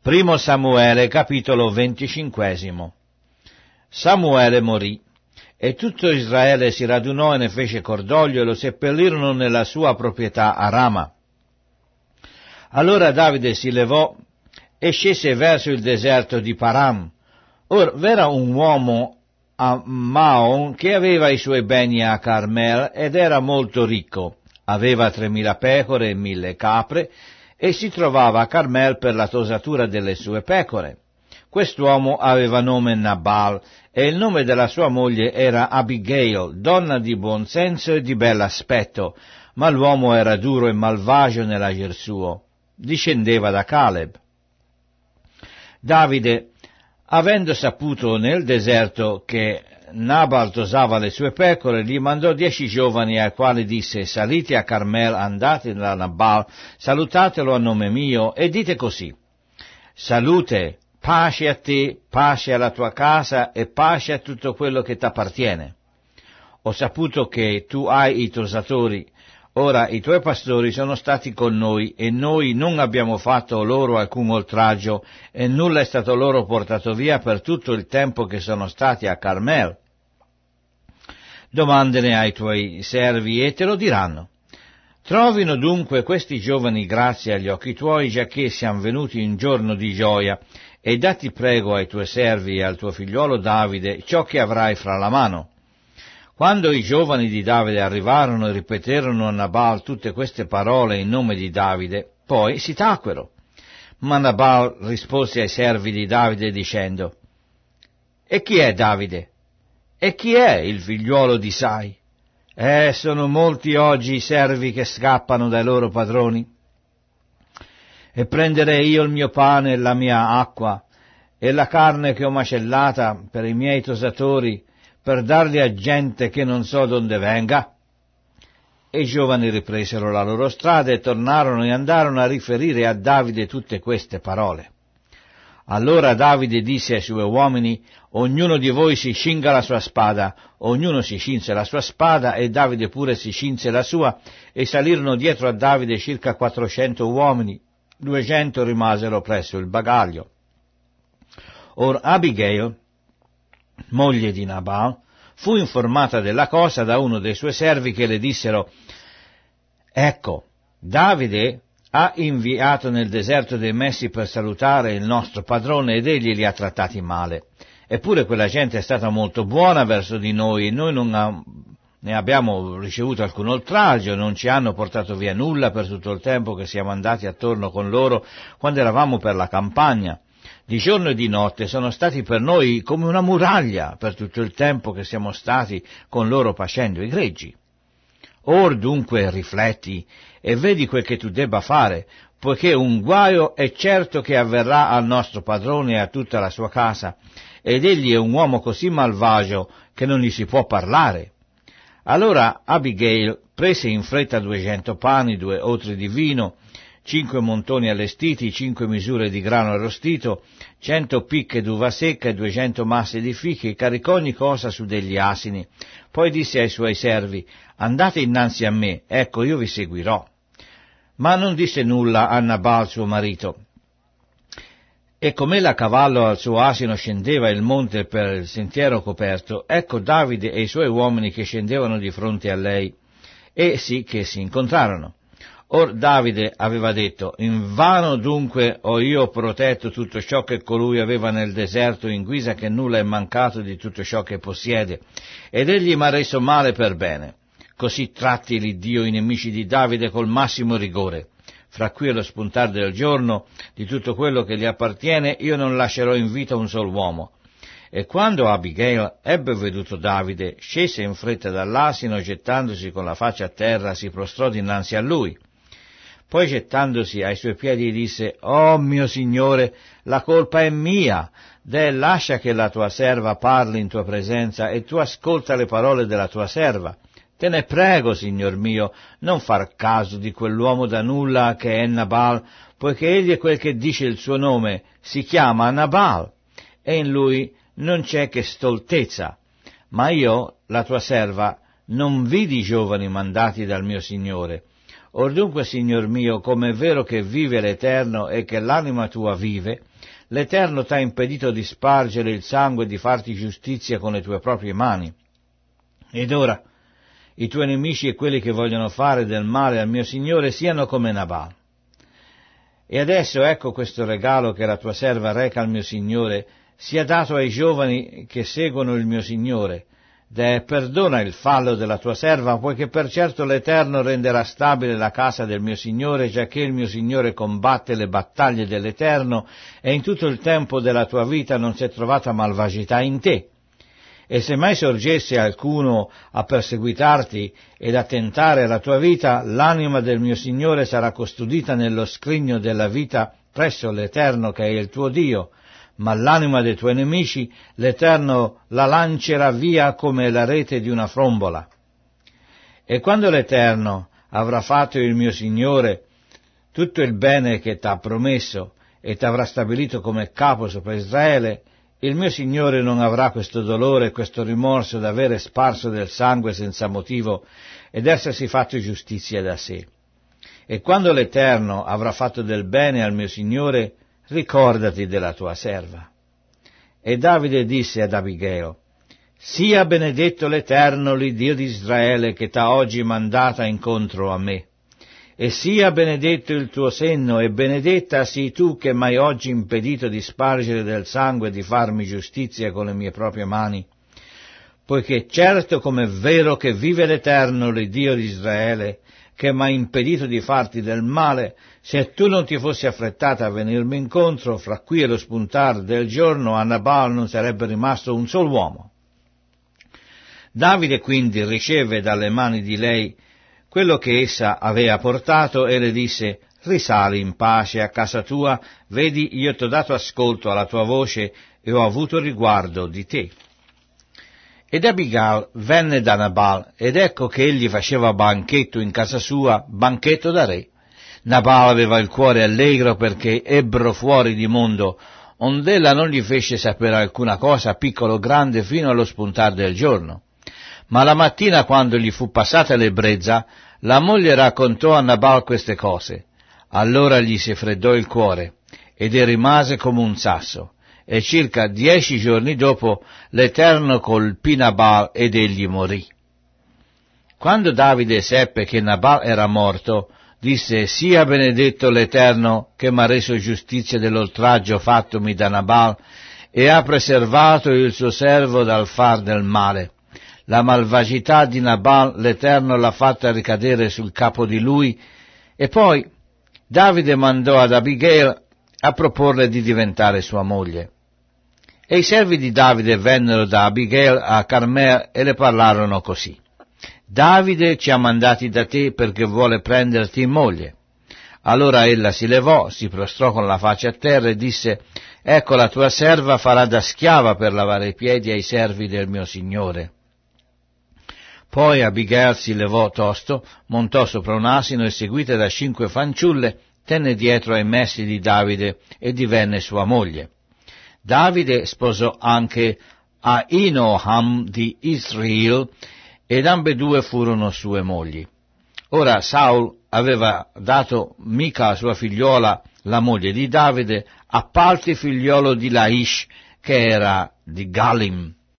Primo Samuele, capitolo 25. Samuele morì, e tutto Israele si radunò e ne fece cordoglio e lo seppellirono nella sua proprietà a Rama. Allora Davide si levò e scese verso il deserto di Param. Or v'era un uomo a Maon che aveva i suoi beni a Carmel ed era molto ricco. Aveva 3000 pecore e 1000 capre e si trovava a Carmel per la tosatura delle sue pecore. Quest'uomo aveva nome Nabal e il nome della sua moglie era Abigail, donna di buon senso e di bell'aspetto, ma l'uomo era duro e malvagio nell'agir suo. Discendeva da Caleb. Davide, avendo saputo nel deserto che Nabal tosava le sue pecore, gli mandò 10 giovani ai quali disse: salite a Carmel, andate da Nabal, salutatelo a nome mio e dite così: salute, pace a te, pace alla tua casa e pace a tutto quello che t'appartiene. Ho saputo che tu hai i tosatori. Ora i tuoi pastori sono stati con noi e noi non abbiamo fatto loro alcun oltraggio e nulla è stato loro portato via per tutto il tempo che sono stati a Carmel. Domandene ai tuoi servi e te lo diranno. Trovino dunque questi giovani grazia agli occhi tuoi, giacché siamo venuti in giorno di gioia, e datti prego ai tuoi servi e al tuo figliuolo Davide ciò che avrai fra la mano. Quando i giovani di Davide arrivarono e ripeterono a Nabal tutte queste parole in nome di Davide, poi si tacquero. Ma Nabal rispose ai servi di Davide dicendo: e chi è Davide? E chi è il figliuolo di Isai? Sono molti oggi i servi che scappano dai loro padroni. E prenderei io il mio pane e la mia acqua e la carne che ho macellata per i miei tosatori per darli a gente che non so donde venga? E i giovani ripresero la loro strada e tornarono e andarono a riferire a Davide tutte queste parole. Allora Davide disse ai suoi uomini: ognuno di voi si cinga la sua spada. Ognuno si cinse la sua spada e Davide pure si cinse la sua, e salirono dietro a Davide circa 400 uomini, 200 rimasero presso il bagaglio. Or Abigail, moglie di Nabal, fu informata della cosa da uno dei suoi servi che le dissero: ecco, Davide ha inviato nel deserto dei Messi per salutare il nostro padrone ed egli li ha trattati male. Eppure quella gente è stata molto buona verso di noi e noi non ne abbiamo ricevuto alcun oltraggio, non ci hanno portato via nulla per tutto il tempo che siamo andati attorno con loro quando eravamo per la campagna. Di giorno e di notte sono stati per noi come una muraglia per tutto il tempo che siamo stati con loro pascendo i greggi. Or dunque rifletti e vedi quel che tu debba fare, poiché un guaio è certo che avverrà al nostro padrone e a tutta la sua casa, ed egli è un uomo così malvagio che non gli si può parlare. Allora Abigail prese in fretta 200 pani, 2 otri di vino, 5 montoni allestiti, 5 misure di grano arrostito, 100 picche d'uva secca e 200 masse di fichi, e caricò ogni cosa su degli asini. Poi disse ai suoi servi: andate innanzi a me, ecco io vi seguirò. Ma non disse nulla a Nabal suo marito. E come a cavallo al suo asino scendeva il monte per il sentiero coperto, ecco Davide e i suoi uomini che scendevano di fronte a lei, e sì che si incontrarono. Or Davide aveva detto: invano dunque ho io protetto tutto ciò che colui aveva nel deserto, in guisa che nulla è mancato di tutto ciò che possiede, ed egli m'ha reso male per bene. Così tratti l'Iddio i nemici di Davide col massimo rigore. Fra qui e lo spuntar del giorno, di tutto quello che gli appartiene, io non lascerò in vita un sol uomo. E quando Abigail ebbe veduto Davide, scese in fretta dall'asino e gettandosi con la faccia a terra si prostrò dinanzi a lui. Poi gettandosi ai suoi piedi disse: «Oh mio Signore, la colpa è mia, lascia che la tua serva parli in tua presenza e tu ascolta le parole della tua serva. Te ne prego, Signor mio, non far caso di quell'uomo da nulla che è Nabal, poiché egli è quel che dice il suo nome, si chiama Nabal, e in lui non c'è che stoltezza. Ma io, la tua serva, non vidi giovani mandati dal mio Signore. Or dunque, Signor mio, come è vero che vive l'Eterno e che l'anima tua vive, l'Eterno t'ha impedito di spargere il sangue e di farti giustizia con le tue proprie mani. Ed ora i tuoi nemici e quelli che vogliono fare del male al mio Signore siano come Nabal. E adesso ecco questo regalo che la tua serva reca al mio Signore, sia dato ai giovani che seguono il mio Signore. Perdona il fallo della tua serva, poiché per certo l'Eterno renderà stabile la casa del mio Signore, giacché il mio Signore combatte le battaglie dell'Eterno, e in tutto il tempo della tua vita non si è trovata malvagità in te. E se mai sorgesse alcuno a perseguitarti ed a tentare la tua vita, l'anima del mio Signore sarà custodita nello scrigno della vita presso l'Eterno che è il tuo Dio, ma l'anima dei tuoi nemici l'Eterno la lancerà via come la rete di una frombola. E quando l'Eterno avrà fatto il mio Signore tutto il bene che t'ha promesso e t'avrà stabilito come capo sopra Israele, il mio Signore non avrà questo dolore e questo rimorso d'avere sparso del sangue senza motivo ed essersi fatto giustizia da sé. E quando l'Eterno avrà fatto del bene al mio Signore, ricordati della tua serva. E Davide disse ad Abigail: sia benedetto l'Eterno, l'Iddio di Israele, che t'ha oggi mandata incontro a me. E sia benedetto il tuo senno, e benedetta sii tu che m'hai oggi impedito di spargere del sangue e di farmi giustizia con le mie proprie mani. Poiché certo come è vero che vive l'Eterno, l'Iddio di Israele, che m'ha impedito di farti del male, se tu non ti fossi affrettata a venirmi incontro, fra qui e lo spuntar del giorno a Nabal non sarebbe rimasto un solo uomo. Davide quindi riceve dalle mani di lei quello che essa aveva portato e le disse: risali in pace a casa tua, vedi, io t'ho dato ascolto alla tua voce e ho avuto riguardo di te. Ed Abigail venne da Nabal, ed ecco che egli faceva banchetto in casa sua, banchetto da re. Nabal aveva il cuore allegro perché ebbero fuori di mondo, ond'ella non gli fece sapere alcuna cosa, piccolo o grande, fino allo spuntar del giorno. Ma la mattina, quando gli fu passata l'ebbrezza, la moglie raccontò a Nabal queste cose. Allora gli si freddò il cuore, ed rimase come un sasso. E circa 10 giorni dopo l'Eterno colpì Nabal ed egli morì. Quando Davide seppe che Nabal era morto, disse: sia benedetto l'Eterno che m'ha reso giustizia dell'oltraggio fattomi da Nabal e ha preservato il suo servo dal far del male. La malvagità di Nabal l'Eterno l'ha fatta ricadere sul capo di lui. E poi Davide mandò ad Abigail a proporle di diventare sua moglie. E i servi di Davide vennero da Abigail a Carmel e le parlarono così: Davide ci ha mandati da te perché vuole prenderti in moglie. Allora ella si levò, si prostrò con la faccia a terra e disse: ecco, la tua serva farà da schiava per lavare i piedi ai servi del mio signore. Poi Abigail si levò tosto, montò sopra un asino e, seguita da 5 fanciulle, tenne dietro ai messi di Davide e divenne sua moglie. Davide sposò anche Ahinoam di Israel, ed ambedue furono sue mogli. Ora Saul aveva dato Mica, sua figliuola, la moglie di Davide, a Palti, figliolo di Laish, che era di Galim.